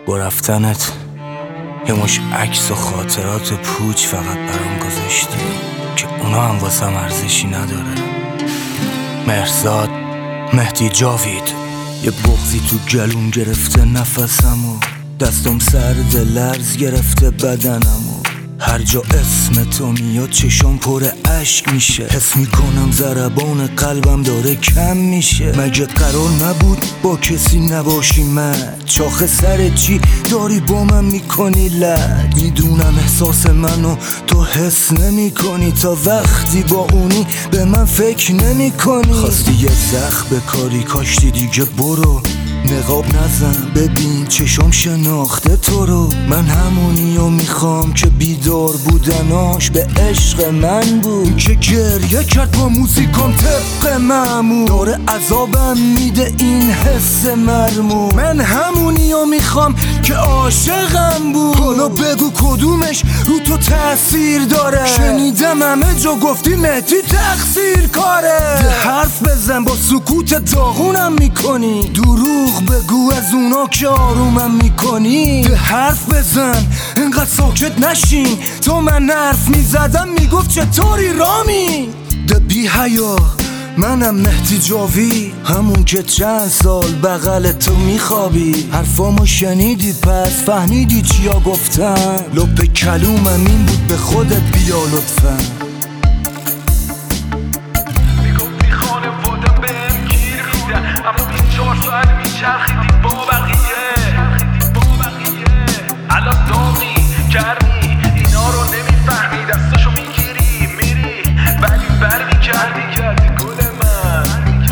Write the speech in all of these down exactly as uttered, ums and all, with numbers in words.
با رفتنت یه مش عکس و خاطرات پوچ فقط برام گذاشتی که اونا هم واسم ارزشی نداره. مهرزاد مهدی جاوید. یه بغضی تو گلوم گرفته نفسمو، دستم سرد لرز گرفته بدنمو، هر جا اسم تو میاد چشم پر اشک میشه، حس میکنم ضربان قلبم داره کم میشه. مگه قرار نبود با کسی نباشی؟ من چاخ سر چی داری با من میکنی لج؟ میدونم احساس منو تو حس نمی کنی، تا وقتی با اونی به من فکر نمی کنی. خواستی یه زخم به کاری کاشتی دیگه برو، نقاب نزن ببین چشم شناخته تو رو. من همونی رو میخوام که بیدار بودناش به عشق من بود، که گریه کرد با موزیکام طبق معمول، داره عذابم میده این حس مرموم. من همونی رو میخوام که عاشقم بود، حالا بگو کدومش رو تو تأثیر داره؟ شنیدم همه جا گفتی مهدی تقصیر کاره. حرف بزن با سکوت داغونم میکنی، دروغ بگو از اونا که آرومم میکنی. حرف بزن انقدر ساکت نشین، تو من حرف میزدم میگفت چطوری رامی؟ ده بی حیا منم مهدی جاوید، همون که چند سال بغل تو میخوابی. حرفامو شنیدی پس فهمیدی چیا گفتم؟ لپ کلومم این بود به خودت بیا لطفا. میگفتی خانوادم بهم گیر میدن، اما بیست و چهار ساعت میچرخیدی با بقیه. الان داغی گرمی اینا رو نمیفهمی، دستاشو میگیری میری ولی بر میگردی کردی گل من.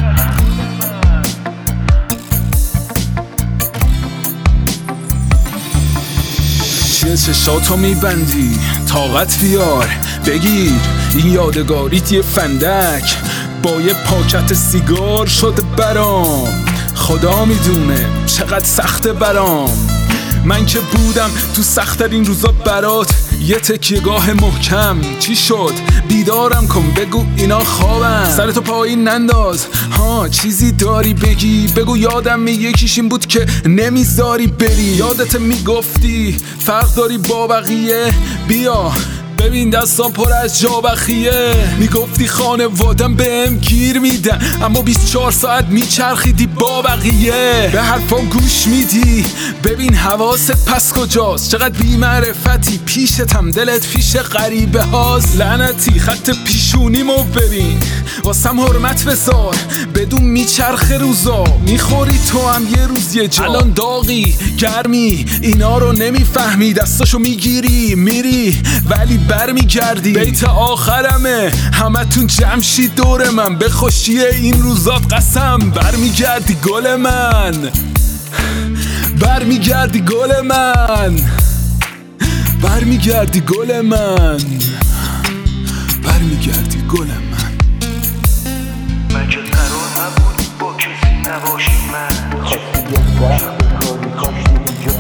چیه چشاتو میبندی؟ طاقت بیار بگیر این یادگاریت یه فندک با یه پاکت سیگار شده برام. خدا میدونه چقدر سخته برام، من که بودم تو سخت‌ترین روزا برات یه تکیه‌گاه محکم. چی شد؟ بیدارم کن بگو اینا خوابم، سرتو پایین ننداز ها چیزی داری بگی بگو. یادم می یکیش این بود که نمیذاری بری، یادت میگفتی فرق داری با بقیه، بیا ببین دستان پر از جا بخیه. میگفتی خانوادم بهم گیر میدن، اما بیست و چهار ساعت میچرخیدی با بقیه. به حرفام گوش میدی ببین حواست پس کجاست؟ چقدر بی معرفتی پیشتم دلت پیش غریبه هاست. لعنتی خط پیشونیمو ببین واسم حرمت بذار، بدون میچرخه روزا میخوری تو هم یه روز یه جا. الان داغی گرمی اینا رو نمیفهمی، دستاشو میگیری میری ولی برمیگردی. بیت آخرمه همتون جمشی دور من، به خوشی این روزات قسم برمیگردی گل من، برمیگردی گل من، برمیگردی گل من، برمیگردی گل من. من که قرار نبود با کسی نباشی، من خواستی یه زخم به کاری کاشتی اینجا